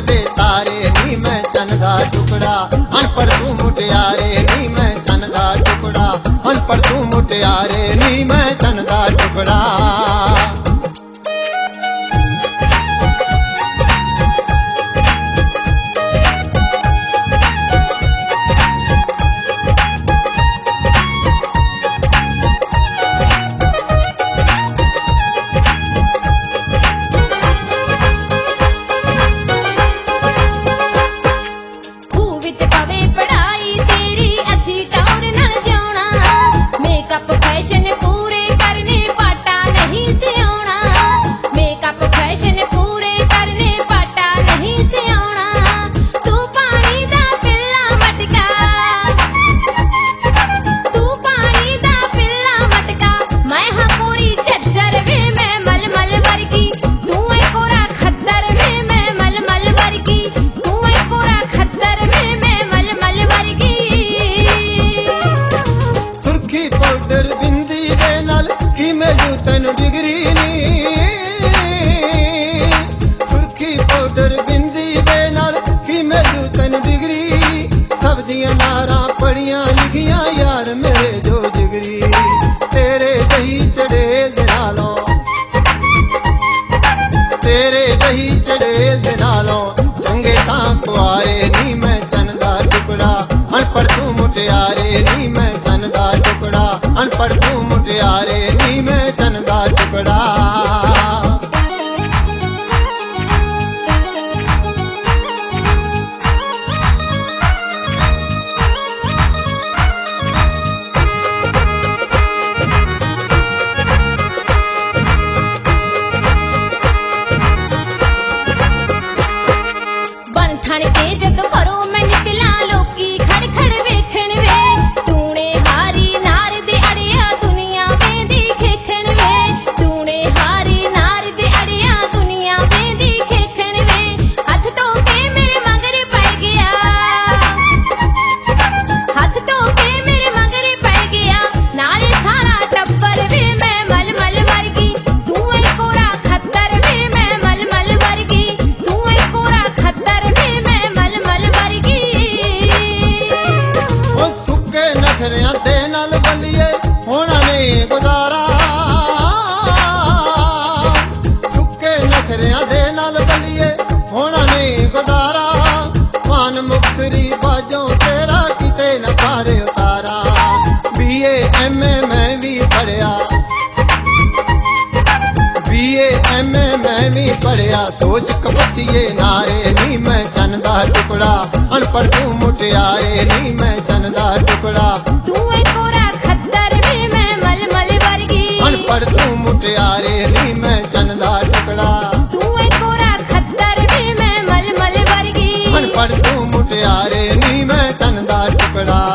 दे तारे नी मैं चन दा टुकड़ा। अनपढ़ तू मुटियारे नी मैं चन दा टुकड़ा। अनपढ़ तू मुटियारे नी मैं चन दा टुकड़ा। तेरे दही चढ़ेल दे नालों चंगे तां कुआरे नी मैं चन दा टुकड़ा। अनपढ़ तू मुटियारे नी मैं चन दा टुकड़ा। अनपढ़ तू मुटियारे नी मैं चन दा टुकड़ा। मुक्तरी बाजों तेरा किते न पारे उतारा। BA MA मैं भी पढ़िया। BA MA मैं भी पढ़िया। सोच कपतिए नारे नी मैं चन दा टुकड़ा। अनपढ़ तू मुटियारे नी मैं चन दा टुकड़ा। तू एक कोरा खद्दर में मैं मलमल वर्गी। अनपढ़ तू मुटियारे नी मैं चन दा टुकड़ा। तू एक कोरा खद्दर में मैं मलमल वर्गी। अनपढ़ तू मुटियारे नी मैं चन दा टुकड़ा।